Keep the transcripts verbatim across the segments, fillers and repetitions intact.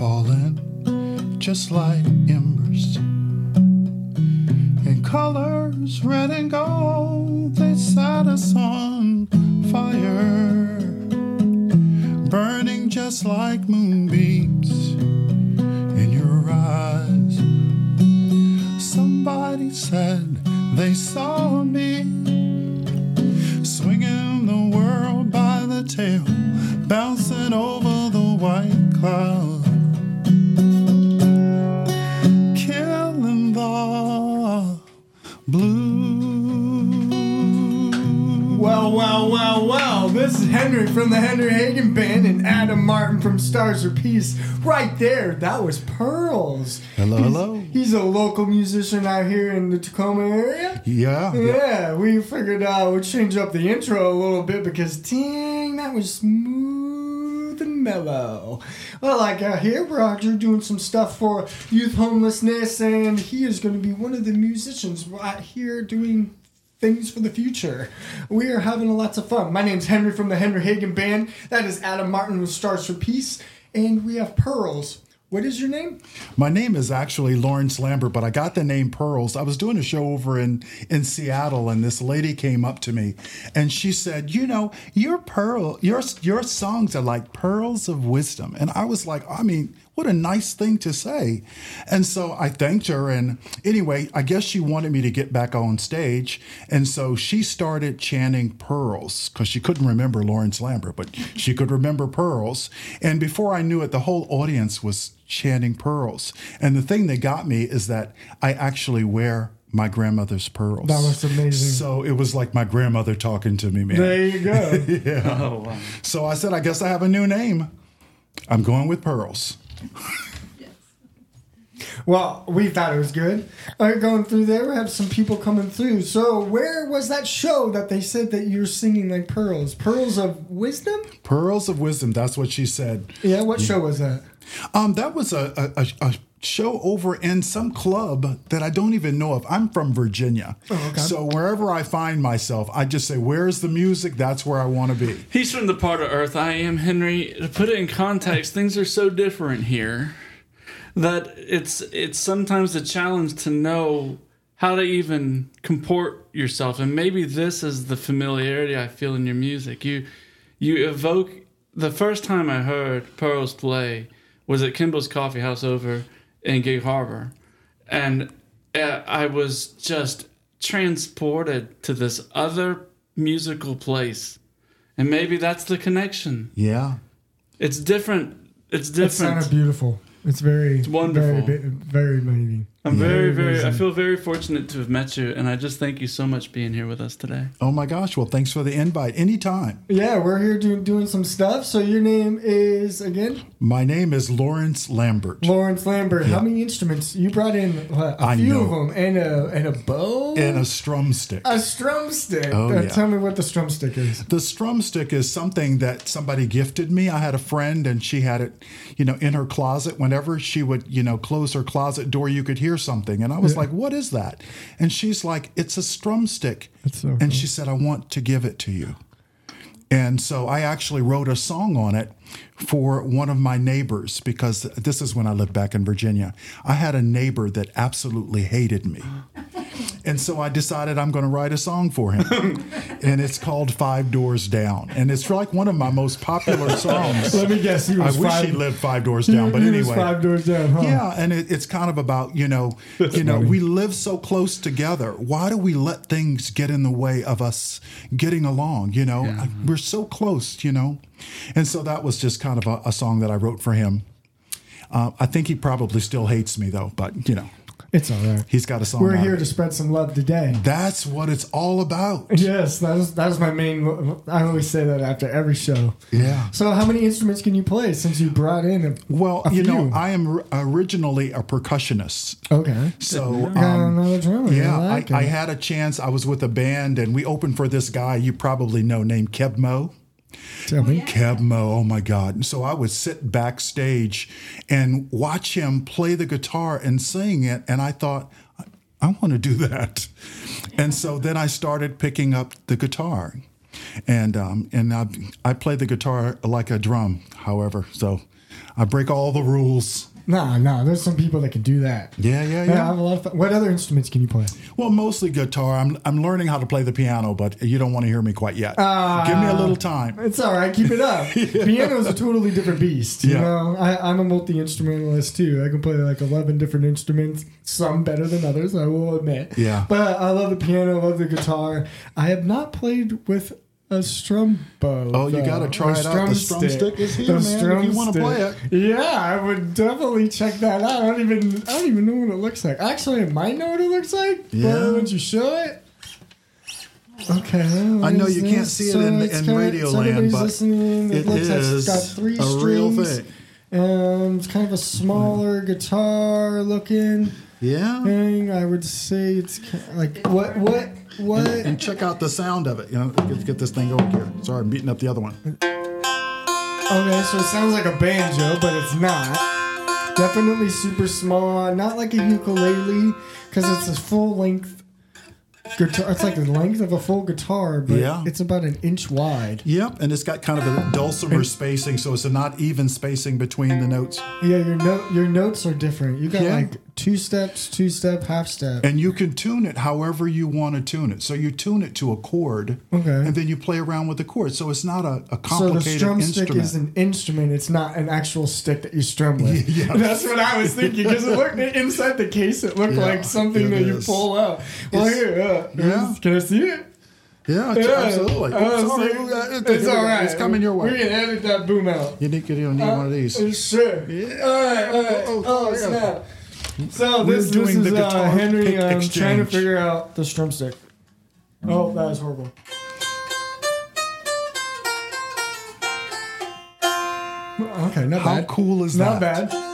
falling just like embers. In colors red and gold, they set us on fire, burning just like moonbeams in your eyes. Somebody said they saw me swinging the world by the tail, bouncing over the white cloud, killing the blue. Well, well, well, well. This is Henry from the Henry Hagen Band and Adam Martin from Stars for Peace. Right there, that was Pearls. Hello, he's, hello. He's a local musician out here in the Tacoma area. Yeah. Yeah, yeah. We figured uh, we'd change up the intro a little bit because, dang, that was smooth and mellow. Well, like uh, here, we're out here doing some stuff for youth homelessness, and he is going to be one of the musicians right here doing things for the future. We are having lots of fun. My name's Henry from the Henry Hagen Band. That is Adam Martin with Stars for Peace. And we have Pearls. What is your name? My name is actually Lawrence Lambert, but I got the name Pearls. I was doing a show over in, in Seattle, and this lady came up to me, and she said, you know, your pearl, your your songs are like pearls of wisdom. And I was like, I mean, what a nice thing to say. And so I thanked her. And anyway, I guess she wanted me to get back on stage. And so she started chanting pearls because she couldn't remember Lawrence Lambert, but she could remember pearls. And before I knew it, the whole audience was chanting pearls. And the thing that got me is that I actually wear my grandmother's pearls. That was amazing. So it was like my grandmother talking to me, man. There you go. Yeah. Oh, wow. So I said, I guess I have a new name. I'm going with Pearls. Well, we thought it was good. All right, going through there, we have some people coming through. So where was that show that they said that you were singing like pearls? Pearls of Wisdom? Pearls of Wisdom. That's what she said. Yeah, what show was that? Um, that was a, a, a show over in some club that I don't even know of. I'm from Virginia. Oh, okay. So wherever I find myself, I just say, where's the music? That's where I want to be. He's from the part of Earth I am, Henry. To put it in context, things are so different here that it's it's sometimes a challenge to know how to even comport yourself. And maybe this is the familiarity I feel in your music. You you evoke... The first time I heard Pearls play was at Kimball's Coffee House over in Gig Harbor. And uh, I was just transported to this other musical place. And maybe that's the connection. Yeah. It's different. It's It different. sounded beautiful. It's very, It's wonderful. very, very amazing. I'm very, very, I amazing. feel very fortunate to have met you, and I just thank you so much being here with us today. Oh, my gosh. Well, thanks for the invite. Anytime. Yeah, we're here doing doing some stuff. So your name is, again? My name is Lawrence Lambert. Lawrence Lambert. Yeah. How many instruments? You brought in what, a I few know. of them. And a, and a bow? And a strum stick. A strum stick. Oh, Uh, yeah. Tell me what the strum stick is. The strum stick is something that somebody gifted me. I had a friend, and she had it, you know, in her closet. Whenever she would, you know, close her closet door, you could hear something. And I was Yeah. like, what is that? And she's like, it's a strum stick. That's so and cool. she said, I want to give it to you. And so I actually wrote a song on it for one of my neighbors, because this is when I lived back in Virginia. I had a neighbor that absolutely hated me. And so I decided I'm going to write a song for him. And it's called Five Doors Down. And it's like one of my most popular songs. Let me guess. He I was wish five, he lived five doors down, but he anyway. was five doors down, huh? Yeah, and it, it's kind of about, you know, That's you know, funny. we live so close together. Why do we let things get in the way of us getting along? You know, Yeah. we're so close, you know. And so that was just kind of a, a song that I wrote for him. Uh, I think he probably still hates me, though, but, you know, It's all right. he's got a song. We're out here of to it. spread some love today. That's what it's all about. Yes, that is that is my main. I always say that after every show. Yeah. So, how many instruments can you play since you brought in a Well, a you know, few? I am r- originally a percussionist. Okay. So, Got um, another drummer. yeah, I, I, like I it. had a chance. I was with a band, and we opened for this guy you probably know named Keb Mo. Tell me. Keb Mo, oh my God. And so I would sit backstage and watch him play the guitar and sing it. And I thought, I, I want to do that. And so then I started picking up the guitar. And um, and I, I play the guitar like a drum, however. So I break all the rules. Nah, nah. There's some people that can do that. Yeah, yeah, Yeah, I yeah. have a lot of fun. What other instruments can you play? Well, mostly guitar. I'm I'm learning how to play the piano, but you don't want to hear me quite yet. Ah. Give me a little time. It's all right. Keep it up. Piano is a totally different beast. You Yeah. know, I, I'm a multi instrumentalist too. I can play like eleven different instruments. Some better than others, I will admit. Yeah. But I love the piano. I love the guitar. I have not played with a strum bow. Oh, you though, gotta try or it out. The strum stick is here, The man, if strum you wanna stick. play it. Yeah, I would definitely check that out. I don't even I don't even know what it looks like. Actually, I might know what it looks like. Yeah. But once you show it. Okay. I know what is you can't this? see it in- it's in kinda- Radio so land, everybody's but listening. It, it looks like it's is got three a real strings. thing. And it's kind of a smaller guitar looking Yeah. thing. I would say it's ki- like what what what. And check out the sound of it. You know, let's get this thing going here. Sorry, I'm beating up the other one. Okay, so it sounds like a banjo, but it's not. Definitely super small, not like a ukulele, because it's a full length guitar. It's like the length of a full guitar, but Yeah. it's about an inch wide. Yep, and it's got kind of a dulcimer spacing, so it's a not even spacing between the notes. Yeah, your note your notes are different. You got Yeah. like two steps, two step, half step. And you can tune it however you want to tune it. So you tune it to a chord, Okay. and then you play around with the chord. So it's not a, a So the complicated strum instrument. stick is an instrument. It's not an actual stick that you strum with. Yeah. That's what I was thinking because it looked inside the case. It looked Yeah, like something it that you is. pull out. Well, It's- here, uh, yeah. can I see it? yeah, Yeah. absolutely. Oh, Oops, sorry. see? Uh, It's here we go. all right. It's coming your We way. can edit that boom out. You need, you need one of these. Uh, sure. Yeah. All right. All right. Oh, Oh, oh, yeah. snap. So We're this, this doing is the uh, guitar Henry pick um, trying to exchange. figure out the strum stick. Oh, that was horrible. Okay, not How bad. cool is Not that? bad.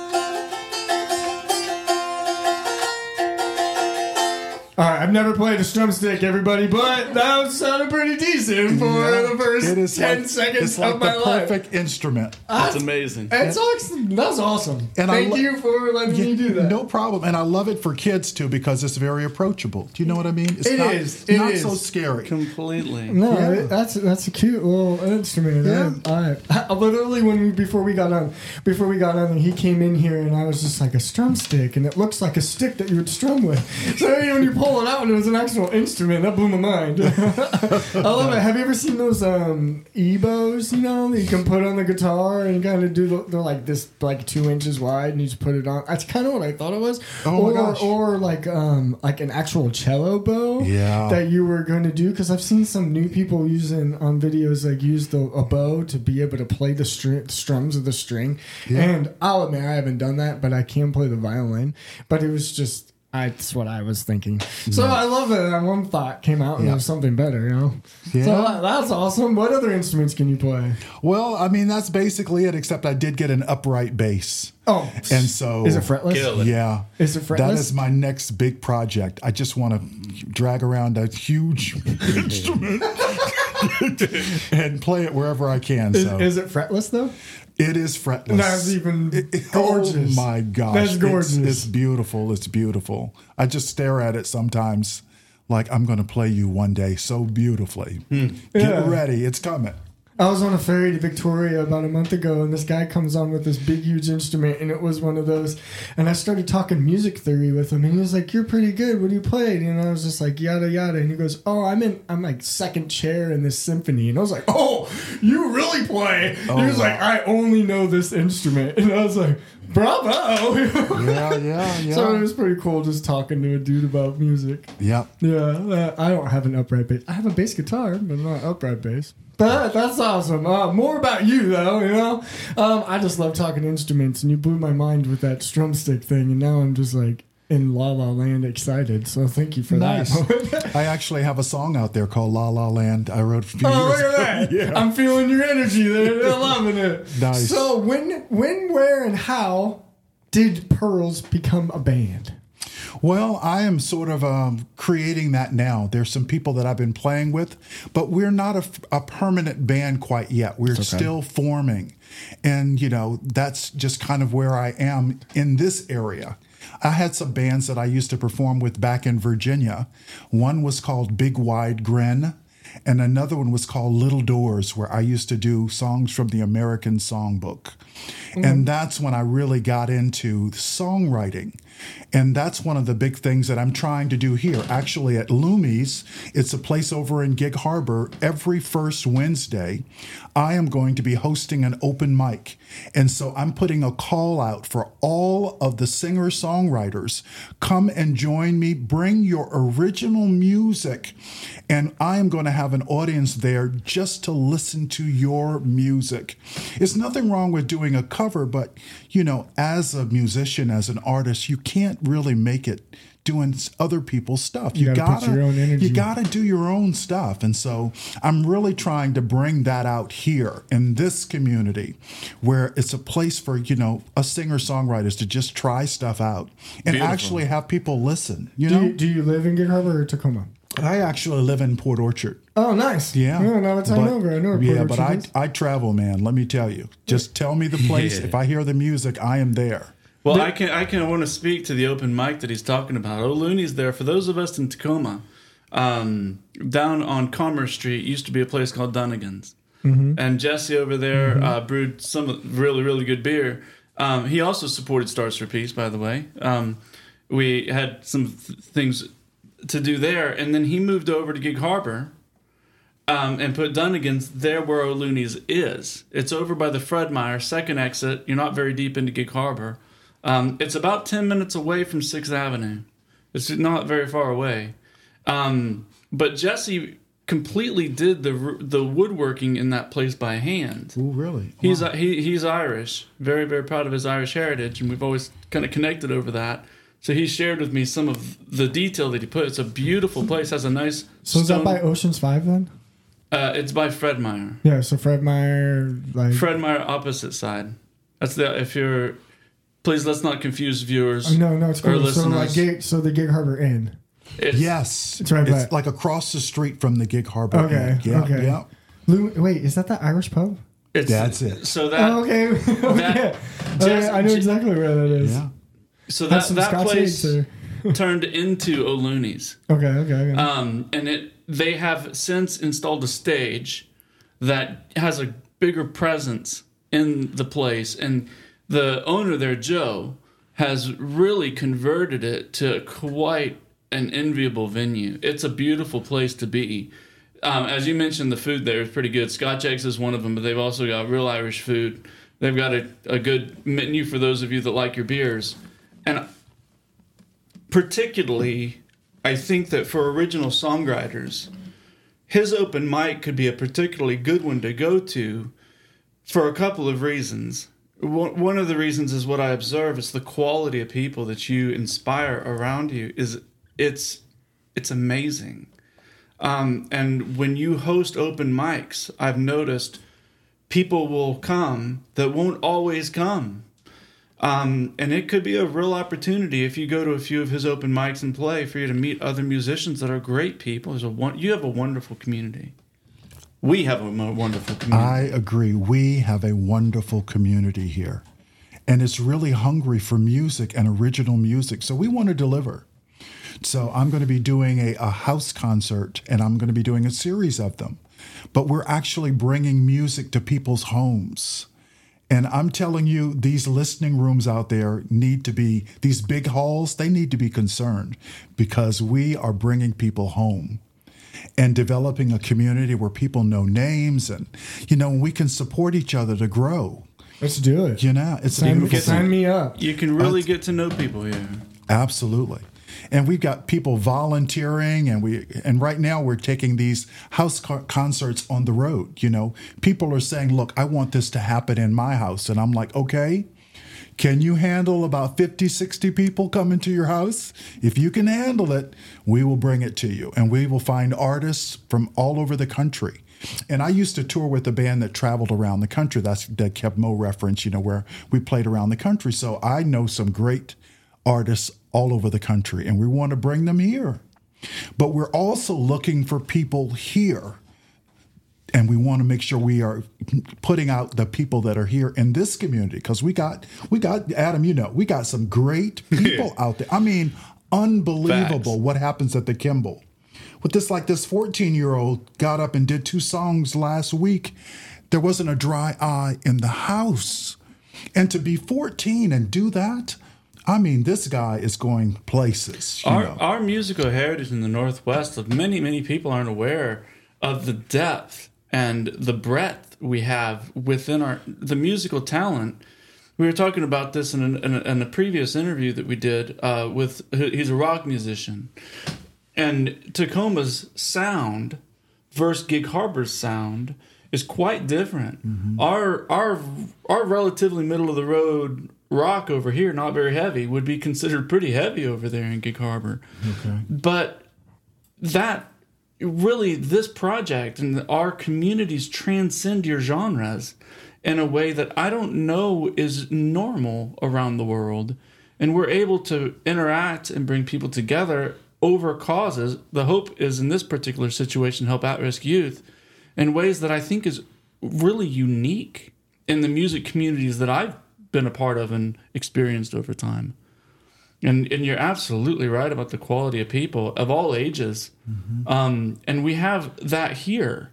All right, I've never played a strum stick, everybody, but that sounded pretty decent for Yeah. the first It is ten like, seconds it's like of my the life. perfect instrument. That's amazing. It's awesome. That's awesome. And I Thank lo- you for letting me do that. No problem. And I love it for kids too because it's very approachable. Do you know what I mean? It's It not, is. It not is. so scary. Completely. No, Yeah. it- that's that's a cute little instrument. Yeah. I, I, I literally when we before we got on before we got on, he came in here and I was just like a strum stick, and it looks like a stick that you would strum with. So when you pull it out and it was an actual instrument, that blew my mind. I love it. Have you ever seen those um, ebos? You know, that you can put on the guitar and kind of do. The, they're like this, like two inches wide, and you just put it on. That's kind of what I thought it was. Oh my or, gosh. Or like um like an actual cello bow. Yeah. That you were going to do, because I've seen some new people using on videos like use the a bow to be able to play the string, strums of the string. Yeah. And I'll admit I haven't done that, but I can play the violin. But it was just I, that's what I was thinking. So I love it. That one thought came out and Yeah. it was something better, you know. Yeah. So that- that's awesome. What other instruments can you play? Well, I mean, that's basically it, except I did get an upright bass. Oh, And so. is it fretless? Kill it. Yeah. Is it fretless? That is my next big project. I just want to drag around a huge instrument and play it wherever I can. Is, So is it fretless though? it is fretless. That's even gorgeous. Oh my gosh. That's It's- gorgeous. It's, beautiful. It's beautiful. I just stare at it sometimes like I'm going to play you one day so beautifully. Get Yeah. ready. It's coming. I was on a ferry to Victoria about a month ago, and this guy comes on with this big, huge instrument, and it was one of those. And I started talking music theory with him, and he was like, "You're pretty good. What do you play?" And I was just like, "Yada yada." And he goes, "Oh, I'm in. I'm like second chair in this symphony." And I was like, "Oh, you really play?" Oh, he was wow. like, "I only know this instrument," and I was like, "Bravo!" Yeah, yeah, yeah. So it was pretty cool just talking to a dude about music. Yep. Yeah, uh, I don't have an upright bass. I have a bass guitar, but not upright bass. But that's awesome. Uh, more about you, though. You know, um, I just love talking instruments, and you blew my mind with that strum stick thing, and now I'm just like in La La Land excited. So thank you for Nice. that. I actually have a song out there called La La Land. I wrote a few Oh, years look ago. at that! Yeah. I'm feeling your energy there. I'm loving it. Nice. So when, when, where, and how did Pearls become a band? Well, I am sort of um, creating that now. There's some people that I've been playing with, but we're not a, a permanent band quite yet. We're still forming. And, you know, that's just kind of where I am in this area. I had some bands that I used to perform with back in Virginia. One was called Big Wide Grin, and another one was called Little Doors, where I used to do songs from the American Songbook. Mm-hmm. And that's when I really got into songwriting. And that's one of the big things that I'm trying to do here. Actually, at Loomies, it's a place over in Gig Harbor. Every first Wednesday, I am going to be hosting an open mic. And so I'm putting a call out for all of the singer-songwriters. Come and join me. Bring your original music. And I am going to have an audience there just to listen to your music. There's nothing wrong with doing a cover, but, you know, as a musician, as an artist, you can't really make it doing other people's stuff. You, you gotta, gotta put your own energy. You gotta do your own stuff. And so I'm really trying to bring that out here in this community, where it's a place for, you know, us singer-songwriters to just try stuff out and Beautiful. actually have people listen. You Do know, you, do you live in Gig Harbor or Tacoma? I actually live in Port Orchard. Oh, nice. Yeah. No, now that I But- know where I know where Yeah, Port but Orchard I is. I travel, man. Let me tell you. Just tell me the place. Yeah. If I hear the music, I am there. Well, I can I can want to speak to the open mic that he's talking about. Oh, Looney's there. For those of us in Tacoma, um, down on Commerce Street used to be a place called Dunnigan's, mm-hmm. and Jesse over there mm-hmm. uh, brewed some really really good beer. Um, he also supported Stars for Peace, by the way. Um, we had some th- things to do there, and then he moved over to Gig Harbor. Um, and put Dunnigan's there where O'Looney's is. It's over by the Fred Meyer, second exit. You're not very deep into Gig Harbor. Um, it's about ten minutes away from sixth Avenue. It's not very far away. Um, but Jesse completely did the the woodworking in that place by hand. Oh, really? He's Wow. he, he's Irish. Very, very proud of his Irish heritage, and we've always kind of connected over that. So he shared with me some of the detail that he put. It's a beautiful place. Has a nice So is that stone- by Ocean's Five then? Uh, it's by Fred Meyer. Yeah, so Fred Meyer, like... Fred Meyer, opposite side. That's the if you're. Please let's not confuse viewers. Oh, no, no, it's or cool. So, like, listeners. gig, so the Gig Harbor Inn. It's, Yes. It's right It's back. like across the street from the Gig Harbor. Okay, Inn. Yeah, okay. yeah. Lou, wait, is that the Irish pub? It's, That's it. So that Oh, okay. okay. That- Okay, Jess- I know exactly where that is. Yeah. so Have that some that Scotch place eggs or... turned into O'Looney's. Okay, okay, okay. Um, and it they have since installed a stage that has a bigger presence in the place, and the owner there, Joe, has really converted it to quite an enviable venue. It's a beautiful place to be. Um, as you mentioned, the food there is pretty good. Scotch eggs is one of them, but they've also got real Irish food. They've got a, a good menu for those of you that like your beers. And particularly, I think that for original songwriters, his open mic could be a particularly good one to go to for a couple of reasons. One one of the reasons is what I observe is the quality of people that you inspire around you is it's it's amazing. Um, and when you host open mics, I've noticed people will come that won't always come. Um, and it could be a real opportunity if you go to a few of his open mics and play for you to meet other musicians that are great people. There's a one, you have a wonderful community. We have a mo- wonderful community. I agree. We have a wonderful community here, and it's really hungry for music and original music. So we want to deliver. So I'm going to be doing a, a house concert, and I'm going to be doing a series of them. But we're actually bringing music to people's homes. And I'm telling you, these listening rooms out there need to be, these big halls, they need to be concerned because we are bringing people home and developing a community where people know names and, you know, we can support each other to grow. Let's do it. You know, it's a Sign, beautiful sign thing. me up. you can really get to know people here. Absolutely. And we've got people volunteering, and we and right now we're taking these house co- concerts on the road. You know, people are saying, "Look, I want this to happen in my house," and I'm like, "Okay, can you handle about fifty, sixty people coming to your house? If you can handle it, we will bring it to you, and we will find artists from all over the country." And I used to tour with a band that traveled around the country. That's that kept Mo reference, you know, where we played around the country. So I know some great artists all over the country, and we want to bring them here. But we're also looking for people here, and we want to make sure we are putting out the people that are here in this community, because we got we got Adam, you know, we got some great people out there. I mean, unbelievable Facts. what happens at the Kimball. with this, like this fourteen year old got up and did two songs last week. There wasn't a dry eye in the house. And to be fourteen and do that, I mean, this guy is going places. You Our know. our musical heritage in the Northwest, of many many people aren't aware of the depth and the breadth we have within our the musical talent. We were talking about this in a, in a, in a previous interview that we did uh, with. He's a rock musician, and Tacoma's sound versus Gig Harbor's sound is quite different. Mm-hmm. Our our our relatively middle of the road rock over here, not very heavy, would be considered pretty heavy over there in Gig Harbor. Okay. But that really, this project and our communities transcend your genres in a way that I don't know is normal around the world. And we're able to interact and bring people together over causes. The hope is, in this particular situation, help at-risk youth in ways that I think is really unique in the music communities that I've been a part of and experienced over time. And and you're absolutely right about the quality of people of all ages. Mm-hmm. Um, and we have that here.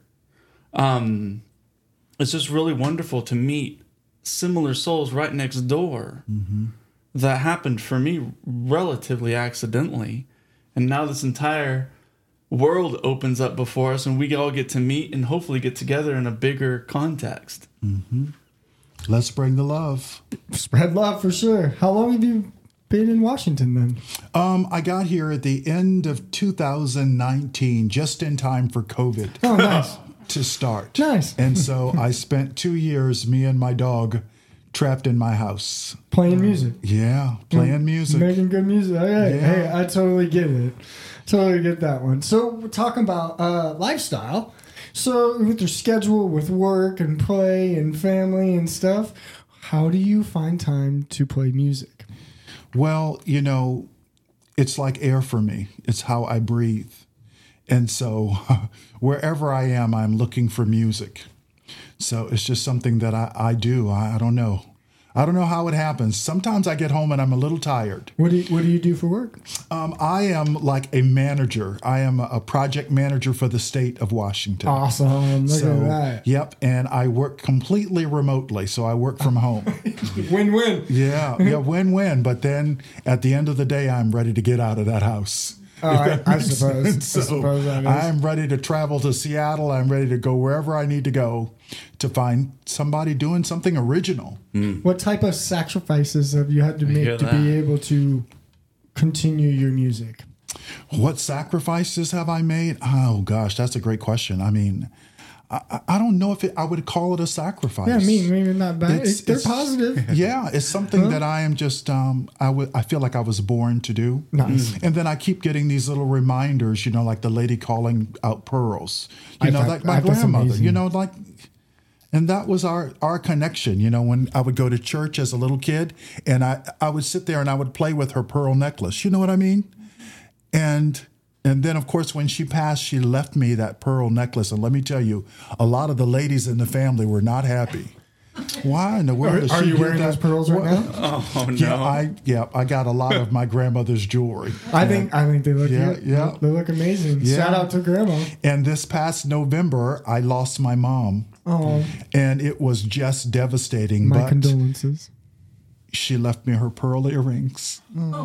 Um, it's just really wonderful to meet similar souls right next door. Mm-hmm. That happened for me relatively accidentally. And now this entire world opens up before us, and we all get to meet and hopefully get together in a bigger context. Mm-hmm. Let's bring the love. Spread love for sure. How long have you been in Washington then? Um, I got here at the end of two thousand nineteen, just in time for COVID. Oh, nice. To start. Nice. And so I spent two years, me and my dog, trapped in my house. Playing music. Yeah, playing music. Making good music. Hey, Yeah. hey, I totally get it. Totally get that one. So we're talking about uh, lifestyle. So with your schedule, with work and play and family and stuff, how do you find time to play music? Well, you know, it's like air for me. It's how I breathe. And so wherever I am, I'm looking for music. So it's just something that I, I do. I, I don't know. I don't know how it happens. Sometimes I get home and I'm a little tired. What do you, what do you do for work? Um, I am like a manager. I am a project manager for the state of Washington. Awesome. Look so, at that. Yep. And I work completely remotely. So I work from home. Win-win. Yeah. Yeah. Win-win. But then at the end of the day, I'm ready to get out of that house. Oh, I, I suppose. So I suppose that is. I'm ready to travel to Seattle. I'm ready to go wherever I need to go to find somebody doing something original. Mm. What type of sacrifices have you had to I make hear to that. be able to continue your music? What sacrifices have I made? Oh, gosh, that's a great question. I mean, I, I don't know if it, I would call it a sacrifice. Yeah, I mean, maybe not bad. It's- It's, they're it's- positive. Yeah, it's something Huh? that I am just, um, I would, I feel like I was born to do. Nice. And then I keep getting these little reminders, you know, like the lady calling out pearls. You I know, thought- like my I- that's grandmother, amazing. you know, like, and that was our, our connection, you know, when I would go to church as a little kid and I, I would sit there and I would play with her pearl necklace. You know what I mean? And and then, of course, when she passed, she left me that pearl necklace. And let me tell you, a lot of the ladies in the family were not happy. Why in the world Are, does are she you give wearing that? those pearls right Well, now? Oh, no. Yeah, I yeah, I got a lot of my grandmother's jewelry. I think I think they look Yeah, good. yeah. They look amazing. Yeah. Shout out to Grandma. And this past November, I lost my mom, Oh, and it was just devastating. my but condolences. she left me her pearl earrings.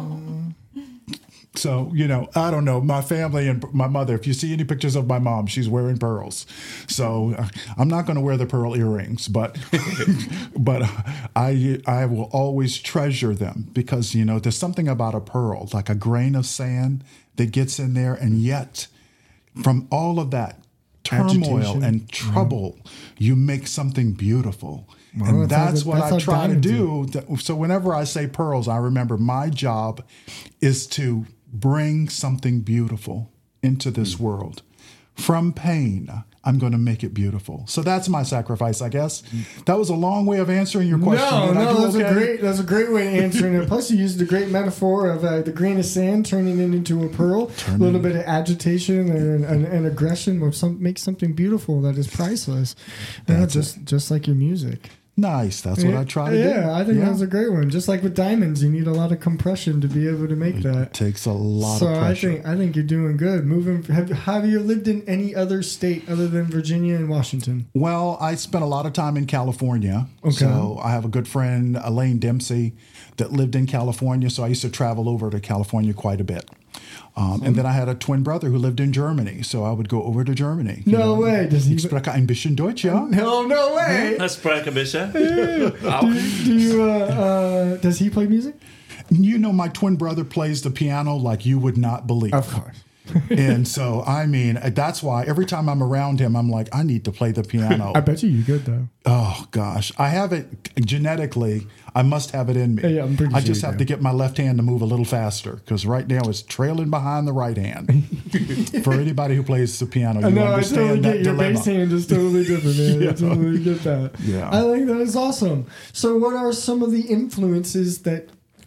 So, you know, I don't know. My family and my mother, if you see any pictures of my mom, she's wearing pearls. So uh, I'm not going to wear the pearl earrings, but but I I will always treasure them because, you know, there's something about a pearl, like a grain of sand that gets in there. And yet, from all of that turmoil Agitation. and trouble, you make something beautiful. Well, and that's how that's the- what that's I how try to diamonds do. Th- So whenever I say pearls, I remember my job is to bring something beautiful into this world. From pain, I'm going to make it beautiful. So that's my sacrifice, I guess. That was a long way of answering your question. No, Did I no, do that's a okay? great that's a great way of answering it. Plus, you used a great metaphor of uh, the grain of sand turning it into a pearl. A little bit of agitation and, and, and aggression will some, make something beautiful that is priceless. Yeah, That's just just like your music. Nice. That's what yeah, I try to yeah, do. Yeah, I think yeah. that was a great one. Just like with diamonds, you need a lot of compression to be able to make that. It takes a lot so of pressure. I think I think you're doing good. Moving. Have, have you lived in any other state other than Virginia and Washington? Well, I spent a lot of time in California. Okay. So I have a good friend, Elaine Dempsey, that lived in California. So I used to travel over to California quite a bit. Um, and then I had a twin brother who lived in Germany. So I would go over to Germany. you No know. way. Does he? Ich spreche ein bisschen Deutsch, ja? No, no way. Let's break a bit. do you, do you, uh, uh, does he play music? You know, my twin brother plays the piano like you would not believe. Of course. And so, I mean, that's why every time I'm around him, I'm like, I need to play the piano. I bet you you good though. Oh, gosh. I have it genetically. I must have it in me. Yeah, yeah, I'm pretty I sure just you have do. to get my left hand to move a little faster because right now it's trailing behind the right hand. For anybody who plays the piano, you I know, I understand totally that get your dilemma. bass hand is totally different, man. Yeah. I totally get that. Yeah. I think that is awesome. So, what are some of the influences that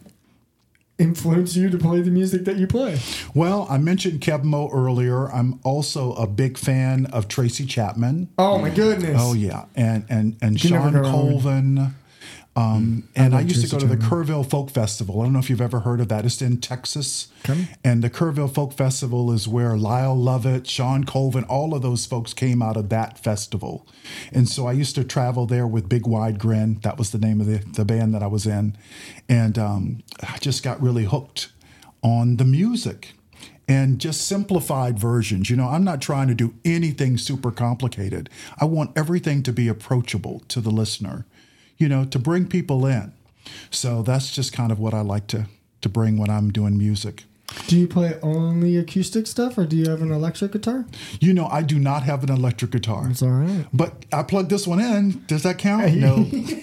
influence you to play the music that you play? Well, I mentioned Keb Mo earlier. I'm also a big fan of Tracy Chapman. Oh my goodness! Oh yeah, and and and You can Sean never go wrong with- Colvin. Um, and I, like used to Tracy go to the Chapman. Kerrville Folk Festival. I don't know if you've ever heard of that. It's in Texas. Okay. And the Kerrville Folk Festival is where Lyle Lovett, Sean Colvin, all of those folks came out of that festival. And so I used to travel there with Big Wide Grin. That was the name of the, the band that I was in. And um, I just got really hooked on the music and just simplified versions. You know, I'm not trying to do anything super complicated. I want everything to be approachable to the listener, you know, to bring people in. So that's just kind of what I like to, to bring when I'm doing music. Do you play only acoustic stuff, or do you have an electric guitar? You know, I do not have an electric guitar. It's all right. But I plugged this one in. Does that count? No.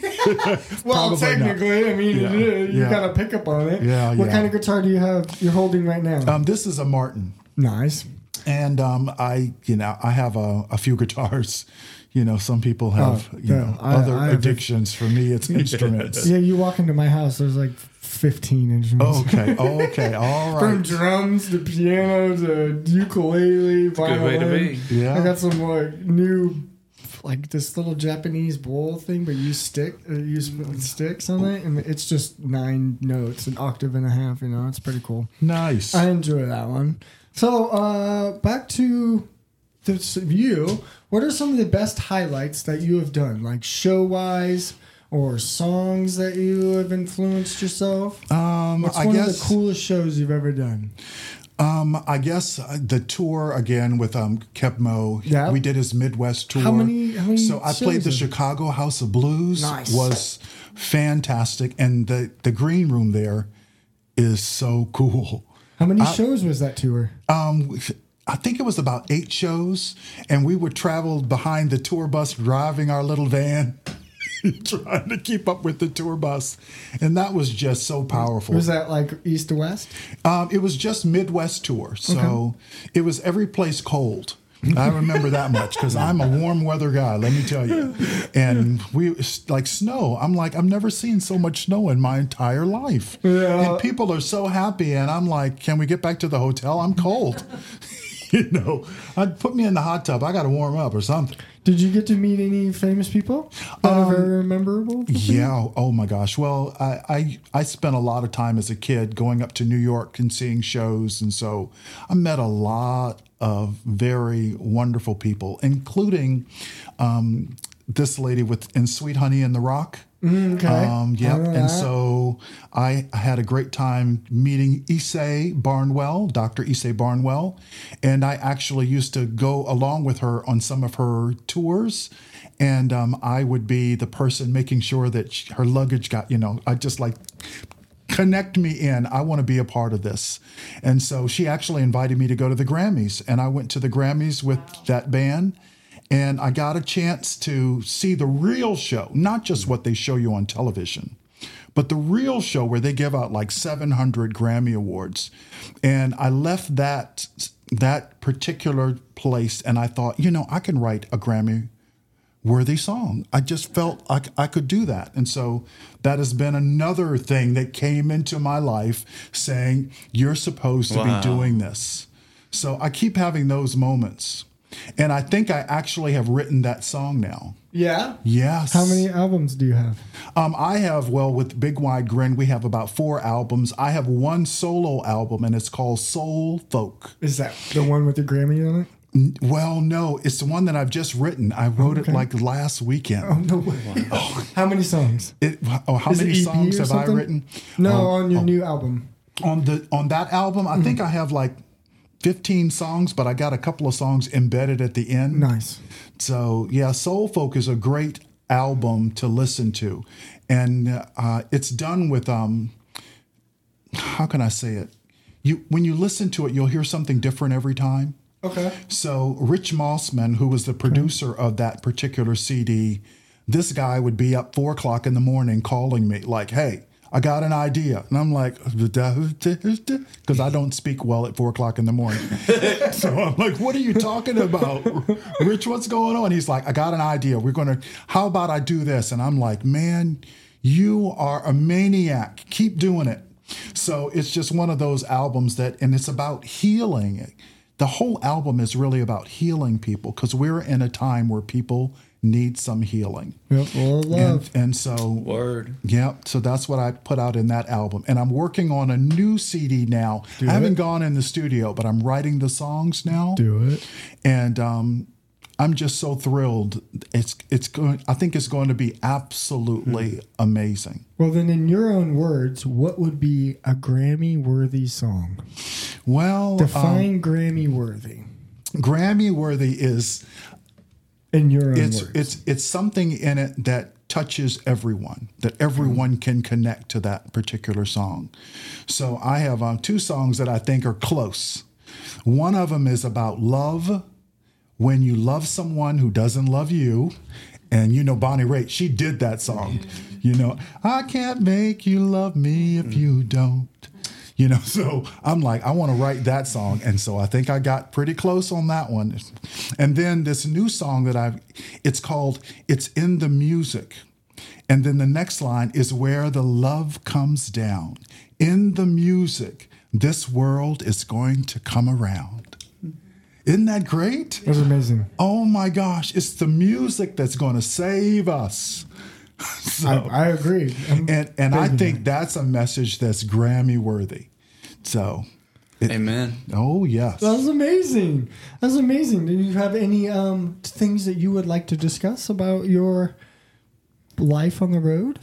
Well, Probably technically, I mean, Yeah. it is. You Yeah. got a pickup on it. Yeah, What yeah. kind of guitar do you have? You're holding right now. Um, this is a Martin. Nice. And um, I, you know, I have a, a few guitars. You know, some people have, Oh, you yeah. know, I- other I have a- addictions. For me, it's instruments. Yeah, you walk into my house. There's like fifteen instruments. Okay. Okay. All From right. drums to piano to ukulele, Good way to violin. be. Yeah. I got some like new, like this little Japanese bowl thing, but you stick, uh, use sticks on it, and it's just nine notes, an octave and a half. You know, it's pretty cool. Nice. I enjoy that one. So uh, back to this you. What are some of the best highlights that you have done, like show wise, or songs that you have influenced yourself? Um, What's I one guess. of the coolest shows you've ever done? Um, I guess uh, the tour again with um Keb Mo. Yeah. We did his Midwest tour. How many- how many So I played shows the is it? Chicago House of Blues. Nice. Was fantastic, and the the green room there is so cool. How many shows was that tour? Um, I think it was about eight shows, and we would travel behind the tour bus, driving our little van, trying to keep up with the tour bus, and that was just so powerful. Was that like east to west? Um, it was just Midwest tour, so it was every place cold. I remember that much because I'm a warm weather guy, let me tell you. And we like snow. I'm like, I've never seen so much snow in my entire life. Yeah. And people are so happy, and I'm like, can we get back to the hotel? I'm cold. You know, I'd put me in the hot tub. I got to warm up or something. Did you get to meet any famous people that are very memorable? for you? Yeah. Oh my gosh. Well, I, I I spent a lot of time as a kid going up to New York and seeing shows, and so I met a lot of very wonderful people, including um, this lady with in Sweet Honey in the Rock. Mm, okay. Um, yeah, I know and that. so I had a great time meeting Issei Barnwell, Doctor Issei Barnwell, and I actually used to go along with her on some of her tours, and um, I would be the person making sure that she, her luggage got, you know, I just like connect me in. I want to be a part of this, and so she actually invited me to go to the Grammys, and I went to the Grammys with that band. And I got a chance to see the real show, not just what they show you on television, but the real show where they give out like seven hundred Grammy Awards. And I left that that particular place and I thought, you know, I can write a Grammy worthy song. I just felt like I could do that. And so that has been another thing that came into my life saying, you're supposed to Wow. be doing this. So I keep having those moments. And I think I actually have written that song now. Yeah? Yes. How many albums do you have? Um, I have, well, with Big Wide Grin, we have about four albums. I have one solo album, and it's called Soul Folk. Is that the one with the Grammy on it? Well, no, it's the one that I've just written. I wrote Okay. it like last weekend. Oh, no way. Oh. How many songs? It, oh, how Is it many E P songs or have something? I written? No, Oh, on your oh. new album. On the on that album, I think I have like fifteen songs, but I got a couple of songs embedded at the end. Nice. So yeah, Soul Folk is a great album to listen to, and uh, it's done with um. How can I say it? You when you listen to it, you'll hear something different every time. Okay. So Rich Mossman, who was the producer of that particular C D, this guy would be up four o'clock in the morning calling me like, "Hey, I got an idea," and I'm like, because I don't speak well at four o'clock in the morning. So I'm like, "What are you talking about, Rich? What's going on?" He's like, "I got an idea. We're gonna. How about I do this?" And I'm like, "Man, you are a maniac. Keep doing it." So it's just one of those albums that, and it's about healing. The whole album is really about healing people because we're in a time where people need some healing. Yep, all love. And, and so, Word. yeah, so that's what I put out in that album. And I'm working on a new C D now. Do I haven't it. gone in the studio, but I'm writing the songs now. Do it. And um, I'm just so thrilled. It's it's going. I think it's going to be absolutely Mm. amazing. Well, then, in your own words, what would be a Grammy-worthy song? Well, Define Grammy-worthy um, Grammy worthy is in your own it's words. it's it's something in it that touches everyone, that everyone can connect to that particular song. So I have um, two songs that I think are close. One of them is about love, when you love someone who doesn't love you. And you know, Bonnie Raitt, she did that song. You know, I can't make you love me if you don't. You know, so I'm like, I want to write that song. And so I think I got pretty close on that one. And then this new song that I've, it's called It's in the Music. And then the next line is where the love comes down. In the music, this world is going to come around. Isn't that great? That's amazing. Oh my gosh, it's the music that's going to save us. So, I, I agree. I'm and and I big in think that's a message that's Grammy worthy. So, it- Amen. oh yes. That's amazing. That's amazing. Do you have any um, things that you would like to discuss about your life on the road?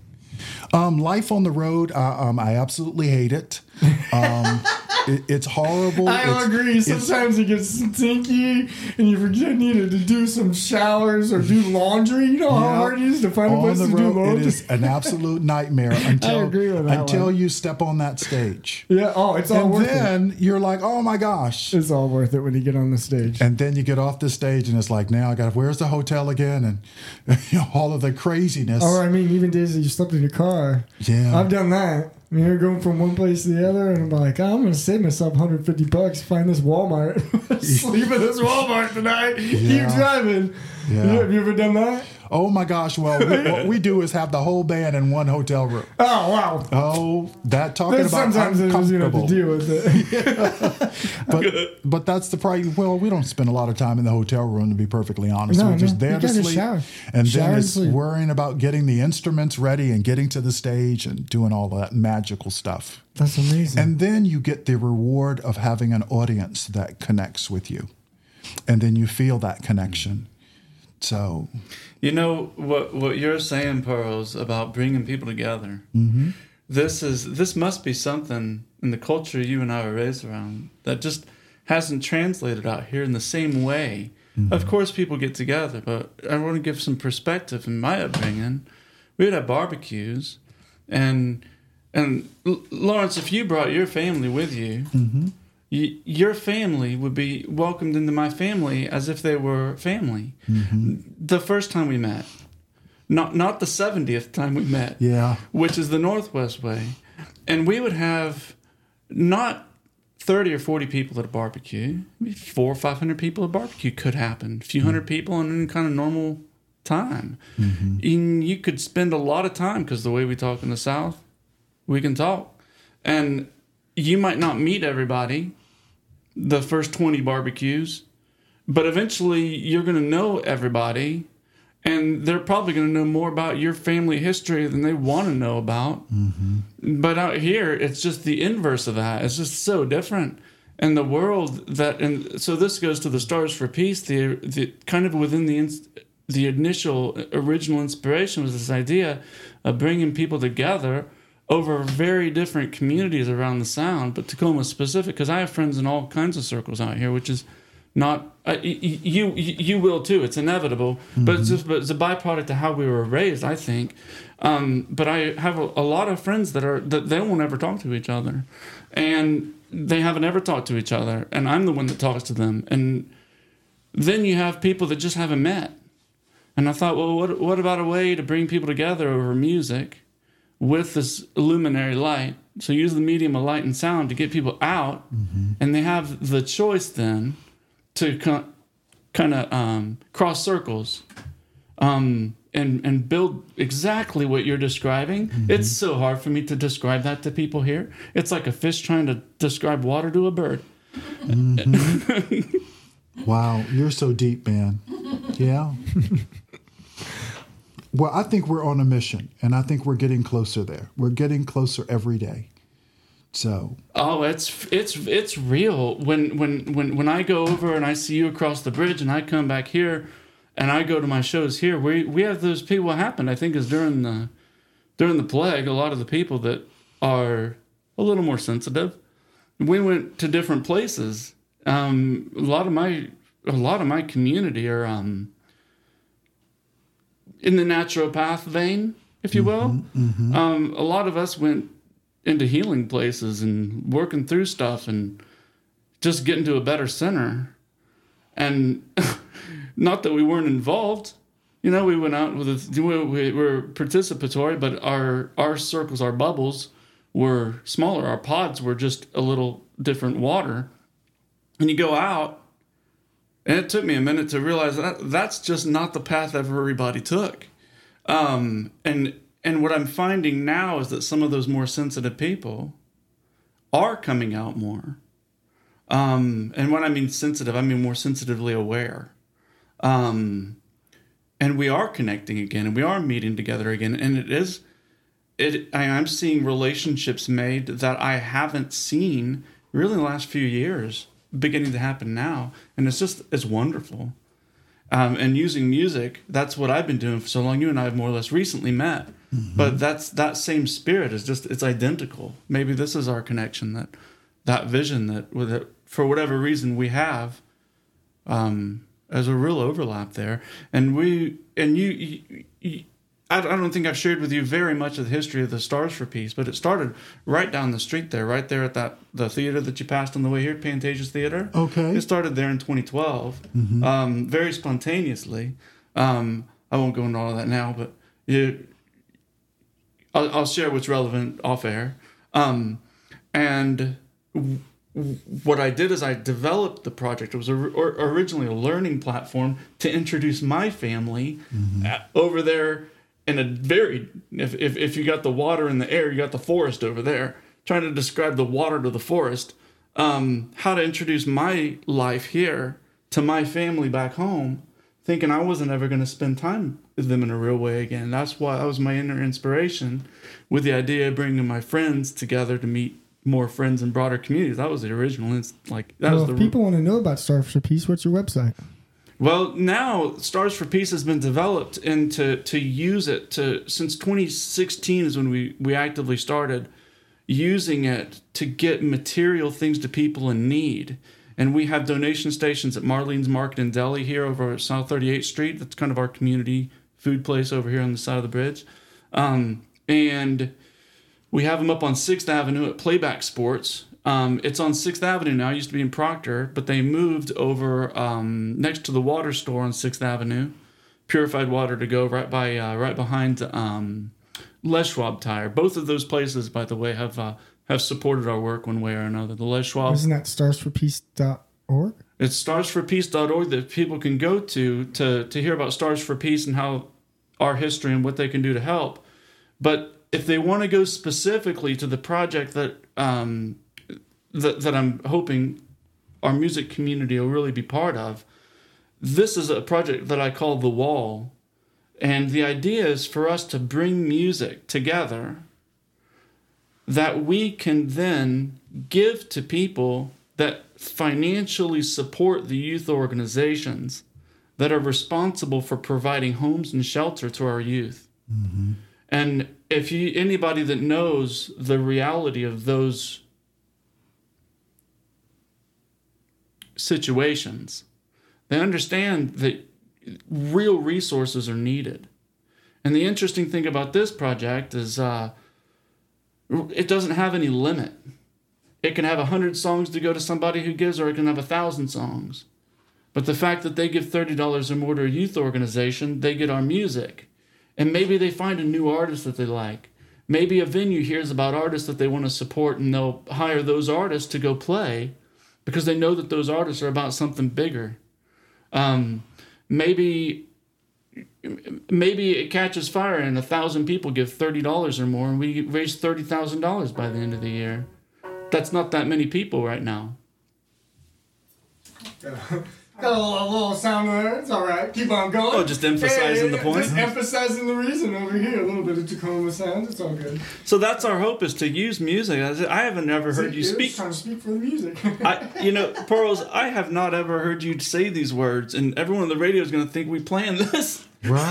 Um, life on the road, uh, um, I absolutely hate it. Um, it it's horrible. I It's- agree. it's- Sometimes it gets stinky, and you forget needed to do some showers or do laundry. You know how Yeah. hard it is to find a on place the to do road, laundry. it is an absolute nightmare until agree with that until one. you step on that stage. Yeah. Oh, it's all And worth it. then you're like, oh my gosh. It's all worth it when you get on the stage. And then you get off the stage and it's like, now I got, where's the hotel again? And you know, all of the craziness. Or I mean, even days that you slept in your car. Yeah. I've done that. I mean, you're going from one place to the other, and I'm like, oh, I'm going to save myself one hundred fifty bucks, find this Walmart, sleep at this Walmart tonight, Yeah. keep driving. Yeah. You- have you ever done that? Oh my gosh. Well, we, what we do is have the whole band in one hotel room. Oh, wow. Oh, that talking There's about sometimes there's you have to uncomfortable. deal with it. But, but that's the problem. Well, we don't spend a lot of time in the hotel room, to be perfectly honest. No, We're just no. there You to gotta sleep. shower. And Shower then and it's sleep. worrying about getting the instruments ready and getting to the stage and doing all that magical stuff. That's amazing. And then you get the reward of having an audience that connects with you. And then you feel that connection. So, You know what what you're saying, Pearls, about bringing people together. mm-hmm. This is this must be something in the culture you and I were raised around that just hasn't translated out here in the same way. Mm-hmm. Of course, people get together, but I want to give some perspective in my upbringing. We would have barbecues, and and L- Lawrence, if you brought your family with you. Mm-hmm. Y- your family would be welcomed into my family as if they were family. Mm-hmm. The first time we met, not not the seventieth time we met, Yeah. which is the Northwest way, and we would have not thirty or forty people at a barbecue, maybe four or five hundred people at a barbecue could happen. A few hundred people in any kind of normal time, Mm-hmm. and you could spend a lot of time because the way we talk in the South, we can talk, and you might not meet everybody the first twenty barbecues, but eventually you're going to know everybody, and they're probably going to know more about your family history than they want to know about. Mm-hmm. But out here, it's just the inverse of that. It's just so different. And the world that, and so this goes to the Stars for Peace, the, the kind of within the, the initial original inspiration was this idea of bringing people together over very different communities around the Sound, but Tacoma specific, because I have friends in all kinds of circles out here, which is not, uh, you, you you will too, it's inevitable, mm-hmm. but it's just but it's a byproduct of how we were raised, I think. Um, but I have a, a lot of friends that are, that they won't ever talk to each other. And they haven't ever talked to each other, and I'm the one that talks to them. And then you have people that just haven't met. And I thought, well, what what about a way to bring people together over music with this luminary light? So use the medium of light and sound to get people out, mm-hmm. and they have the choice then to co- kind of um, cross circles um, and and build exactly what you're describing. Mm-hmm. It's so hard for me to describe that to people here. It's like a fish trying to describe water to a bird. Mm-hmm. Wow, you're so deep, man. Yeah. Well, I think we're on a mission, and I think we're getting closer there. We're getting closer every day. So. Oh, it's it's it's real. When when when when I go over and I see you across the bridge, and I come back here, and I go to my shows here, we we have those people. What happened, I think, is during the during the plague, a lot of the people that are a little more sensitive, we went to different places. Um, a lot of my a lot of my community are um. in the naturopath vein, if you will. Mm-hmm, mm-hmm. Um, a lot of us went into healing places and working through stuff and just getting to a better center. And not that we weren't involved. You know, we went out with a, we, we were participatory, but our, our circles, our bubbles were smaller. Our pods were just a little different water. And you go out, and it took me a minute to realize that that's just not the path everybody took. Um, and and what I'm finding now is that some of those more sensitive people are coming out more. Um, and when I mean sensitive, I mean more sensitively aware. Um, and we are connecting again, and we are meeting together again. And it is, it. I, I'm seeing relationships made that I haven't seen really in the last few years, beginning to happen now, and it's just it's wonderful. Um, and using music, that's what I've been doing for so long. You and I have more or less recently met, mm-hmm. but that's that same spirit is just it's identical. Maybe this is our connection, that that vision that with it, for whatever reason we have, um, as a real overlap there. And we and you. you, you I don't think I've shared with you very much of the history of the Stars for Peace, but it started right down the street there, right there at that the theater that you passed on the way here, Pantages Theater. Okay. It started there in twenty twelve, mm-hmm. um, very spontaneously. Um, I won't go into all of that now, but you, I'll, I'll share what's relevant off air. Um, and w- what I did is I developed the project. It was a, or, originally a learning platform to introduce my family mm-hmm. at, over there. In a very, if, if if you got the water in the air, you got the forest over there. Trying to describe the water to the forest, um, how to introduce my life here to my family back home, thinking I wasn't ever going to spend time with them in a real way again. That's why that was my inner inspiration, with the idea of bringing my friends together to meet more friends in broader communities. That was the original. It's like that well, was the. If people want to know about Stars for Peace, what's your website? Well, now Stars for Peace has been developed into to use it to since twenty sixteen is when we, we actively started using it to get material things to people in need. And we have donation stations at Marlene's Market and Deli here over at South thirty-eighth Street. That's kind of our community food place over here on the side of the bridge. Um, and we have them up on sixth Avenue at Playback Sports. Um, it's on sixth Avenue now. It used to be in Proctor, but they moved over um, next to the water store on sixth Avenue. Purified water to go right by, uh, right behind um, Les Schwab Tire. Both of those places, by the way, have uh, have supported our work one way or another. The Les Schwab. Isn't that stars for peace dot org? It's stars for peace dot org that people can go to to to hear about Stars for Peace and how our history and what they can do to help. But if they want to go specifically to the project that um, that, that I'm hoping our music community will really be part of, this is a project that I call The Wall. And the idea is for us to bring music together that we can then give to people that financially support the youth organizations that are responsible for providing homes and shelter to our youth. Mm-hmm. And if you anybody that knows the reality of those situations, they understand that real resources are needed. And the interesting thing about this project is uh, it doesn't have any limit. It can have one hundred songs to go to somebody who gives, or it can have one thousand songs. But the fact that they give thirty dollars or more to a youth organization, they get our music. And maybe they find a new artist that they like. Maybe a venue hears about artists that they want to support, and they'll hire those artists to go play because they know that those artists are about something bigger. Um, maybe maybe it catches fire and a thousand people give thirty dollars or more, and we raise thirty thousand dollars by the end of the year. That's not that many people right now. Got a little, little sound there. It's all right. Keep on going. Oh, just emphasizing hey, the point? Just emphasizing the reason over here. A little bit of Tacoma sound. It's all good. So that's our hope, is to use music. I haven't ever heard you speak. Trying to speak for the music. I, you know, Pearls, I have not ever heard you say these words, and everyone on the radio is going to think we planned this. Right.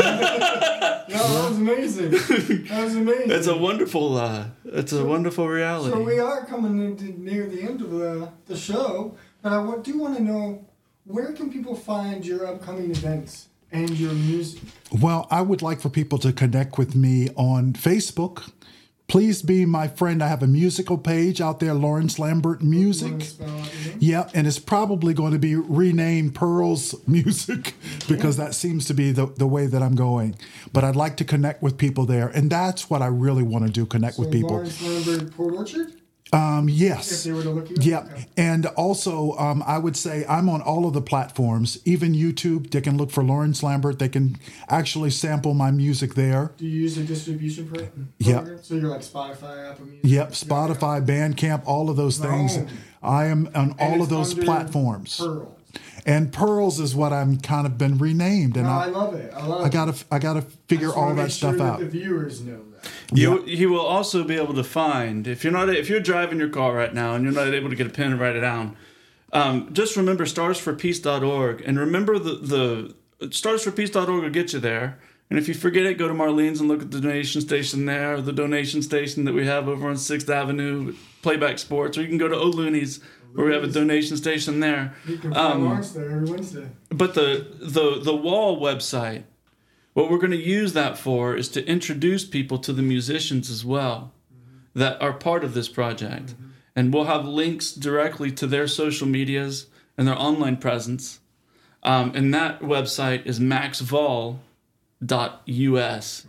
No, that was amazing. That was amazing. It's a wonderful, uh, it's a so, wonderful reality. So we are coming into near the end of the, the show, but I do want to know, where can people find your upcoming events and your music? Well, I would like for people to connect with me on Facebook. Please be my friend. I have a musical page out there, Lawrence Lambert Music. Yeah, and it's probably going to be renamed Pearls Music because yeah. that seems to be the, the way that I'm going. But I'd like to connect with people there, and that's what I really want to do, connect so with people. Lawrence Lambert Port Orchard? Um, yes. If they were to look you up? Yeah. Okay. And also, um, I would say I'm on all of the platforms, even YouTube. They can look for Lawrence Lambert. They can actually sample my music there. Do you use a distribution program? Yep. So you're like Spotify, Apple Music? Yep. Spotify, Bandcamp, all of those things. Oh. I am on And all it's of those under platforms. Pearls. And Pearls is what I'm kind of been renamed. And No, I, I love it. I love I gotta, I gotta figure all that stuff sure out. That the viewers know that. You you will also be able to find, if you're not if you're driving your car right now and you're not able to get a pen and write it down, um, just remember stars for peace dot org, and remember the the stars for peace dot org will get you there. And if you forget it, go to Marlene's and look at the donation station there, or the donation station that we have over on Sixth Avenue, Playback Sports, or you can go to O'Looney's, where we have a donation station there. You can find Um, Lawrence there every Wednesday. But the the the Wall website, what we're going to use that for is to introduce people to the musicians as well, mm-hmm. that are part of this project. Mm-hmm. And we'll have links directly to their social medias and their online presence. Um, and that website is max vol dot U S.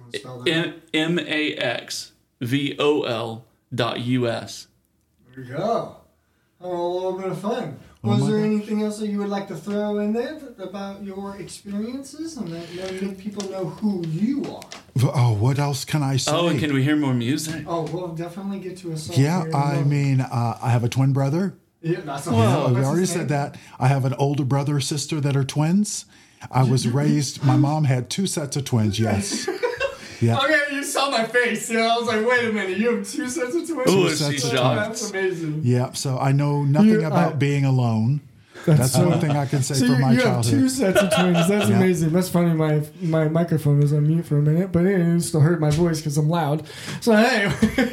M A X V O L dot U S. There you go. Oh, a little bit of fun. Oh Was there God. anything else that you would like to throw in there about your experiences and that, you know, make people know who you are? Oh, what else can I say? Oh, and can we hear more music? Oh, we'll definitely get to a song. Yeah, here in a I moment. mean, uh, I have a twin brother. Yeah, that's Whoa. Yeah, What's we his already name? said that. I have an older brother or sister that are twins. I was raised, my mom had two sets of twins, yes. Yeah. Okay, you saw my face. You know, I was like, wait a minute, you have two sets of twins? Oh, sets she's of shocked. That's amazing. Yeah, so I know nothing You- about I- being alone. That's, the only thing I can say So for you, my you have childhood. two sets of twins. That's Yeah. amazing. That's funny. My my microphone was on mute for a minute, but it still heard my voice because I'm loud. So hey,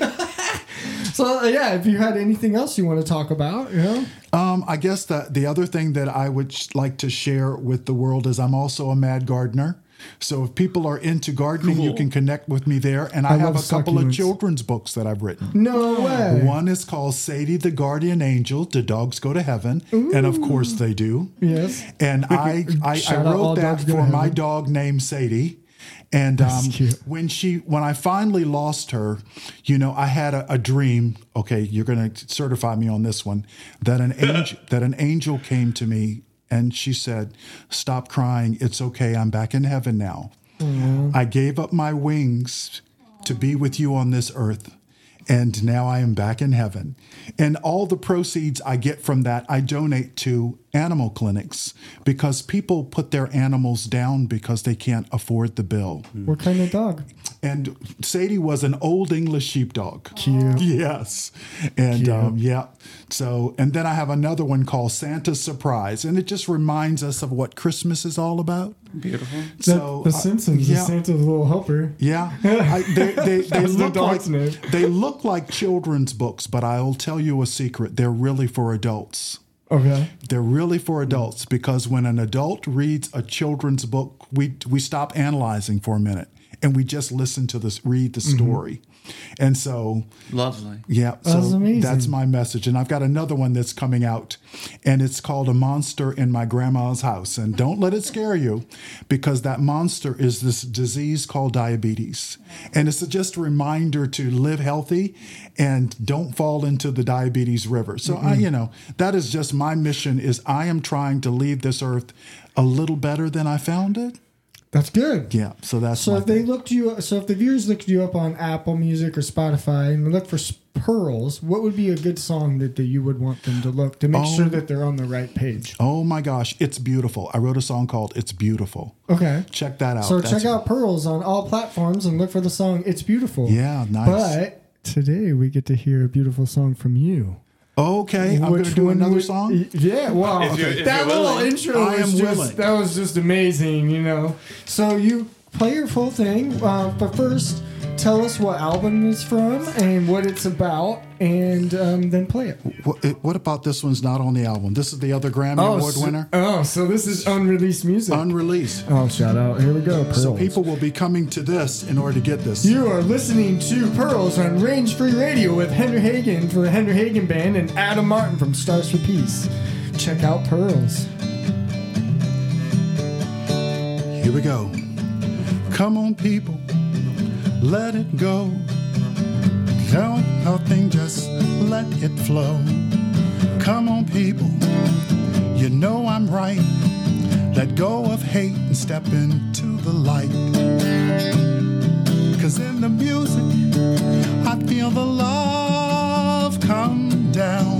so uh, yeah. If you had anything else you want to talk about, you know, Um, I guess that the other thing that I would sh- like to share with the world is I'm also a mad gardener. So if people are into gardening, you Cool. can connect with me there. And I, I have love a couple of succulents. children's books that I've written. no way. One is called Sadie the Guardian Angel, The Dogs Go to Heaven. And of course they do. Yes. And I, I, I Shout out All wrote that Dogs Go to for my Heaven. dog named Sadie. And um, cute. when she, when I finally lost her, you know, I had a, a dream. Okay, you're going to certify me on this one. That an angel, that an angel came to me, and she said, "Stop crying. It's okay. I'm back in heaven now. I gave up my wings to be with you on this earth, And now I am back in heaven. And all the proceeds I get from that, I donate to animal clinics because people put their animals down because they can't afford the bill. What kind of dog? And Sadie was an old English sheepdog. Cute. Yes. And um, yeah. So, and then I have another one called Santa's Surprise. And it just reminds us of what Christmas is all about. Beautiful. So the, the Simpsons, uh, yeah. is Santa's little helper. Yeah, I, they, they, they, That's the look dog's like, name. they look like children's books, but I'll tell you a secret. They're really for adults. Okay. They're really for adults because when an adult reads a children's book, we we stop analyzing for a minute and we just listen to this, read the story. Mm-hmm. And so, lovely. Yeah, so that's amazing. That's my message. And I've got another one that's coming out, and it's called A Monster in My Grandma's House. And don't let it scare you, because that monster is this disease called diabetes. And it's just a reminder to live healthy and don't fall into the diabetes river. So, mm-hmm. I, you know, that is just my mission is I am trying to leave this earth a little better than I found it. That's good. Yeah, so that's so my if thing. they looked you, so if the viewers looked you up on Apple Music or Spotify and look for Pearls, what would be a good song that, that you would want them to look to make oh, sure that they're on the right page? Oh my gosh, It's Beautiful. I wrote a song called It's Beautiful. Okay, check that out. So that's check out Pearls on all platforms and look for the song It's Beautiful. Yeah, nice. But today we get to hear a beautiful song from you. Okay, I'm going to do another would, song? Yeah, wow. If you're, if that you're little willing. intro I was am just, willing. that was just amazing, you know. So you play your full thing, uh, but first tell us what album it's from and what it's about, and um, then play it. What, what about this one's not on the album? This is the other Grammy Oh, Award so, winner? oh, so this is unreleased music. Unreleased. Oh, shout out. Here we go. Pearls. So people will be coming to this in order to get this. You are listening to Pearls on Range Free Radio with Henry Hagen from the Henry Hagen Band and Adam Martin from Stars for Peace. Check out Pearls. Here we go. Come on, people, let it go. Tell nothing, just let it flow. Come on, people, you know I'm right. Let go of hate and step into the light. Cause in the music, I feel the love come down.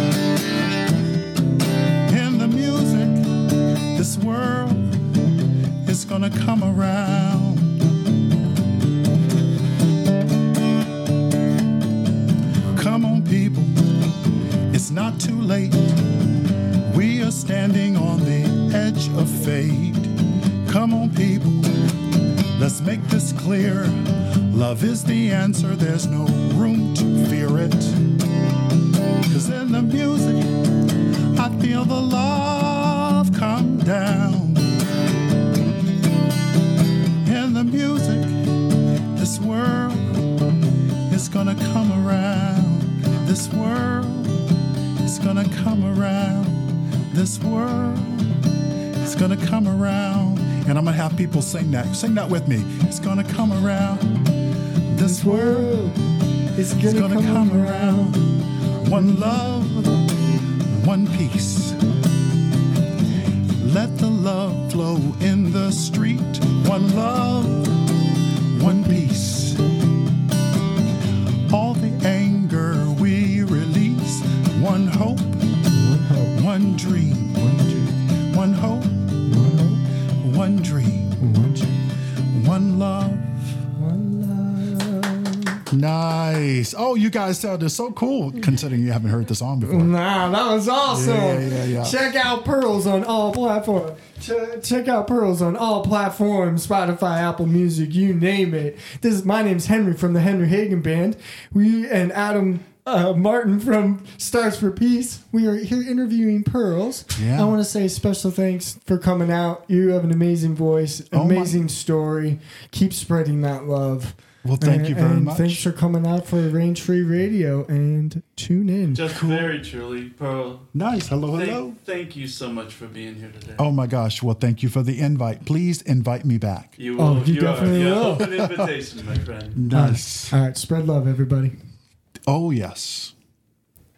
In the music, this world is gonna come around. Come on, people, it's not too late. We are standing on the edge of fate. Come on, people, let's make this clear. Love is the answer, there's no room to fear it. Cause in the music, I feel the love come down. In the music, this world is gonna come around. This world is gonna come around. This world is gonna come around. And I'm gonna have people sing that. Sing that with me. It's gonna come around. This world is gonna, is gonna come, come around. around. One love, one peace. Let the love flow in the street. One love, one peace. All the anger we release. One hope, One hope. one dream. One dream. One hope, One hope. one dream. One dream. One love. One love. Nice. Oh, you guys sounded so cool considering you haven't heard the song before. Nah, that was awesome. Yeah, yeah, yeah. Check out Pearls on all platforms. Ch- check out Pearls on all platforms, Spotify, Apple Music, you name it. This is my name's Henry from the Henry Hagen Band. We and Adam uh, Martin from Stars for Peace. We are here interviewing Pearls. Yeah. I want to say special thanks for coming out. You have an amazing voice, Oh, my- amazing story. Keep spreading that love. Well, thank And- you very and much. Thanks for coming out for Range Free Radio and tune in. Just very truly, Pearl. Nice. Hello, hello. Thank, thank you so much for being here today. Oh my gosh. Well, thank you for the invite. Please invite me back. You Oh, will. you you definitely are, yeah, will. Open invitation, my friend. Nice. All right, spread love, everybody. Oh, yes.